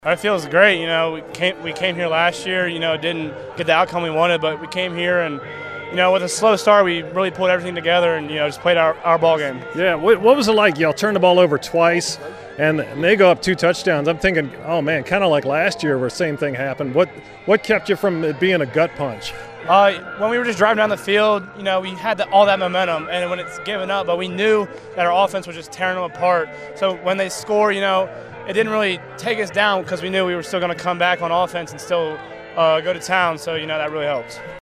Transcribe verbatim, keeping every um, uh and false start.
It feels great. You know, we came we came here last year. You know, didn't get the outcome we wanted, but we came here and, you know, with a slow start, we really pulled everything together and, you know, just played our, our ball game. Yeah. What, what was it like? Y'all turned the ball over twice, and, and they go up two touchdowns. I'm thinking, oh man, kind of like last year where the same thing happened. What what kept you from it being a gut punch? Uh, when we were just driving down the field, you know, we had the, all that momentum, and when it's given up, but we knew that our offense was just tearing them apart. So when they score, you know, it didn't really take us down because we knew we were still going to come back on offense and still uh, go to town. So, you know, that really helps.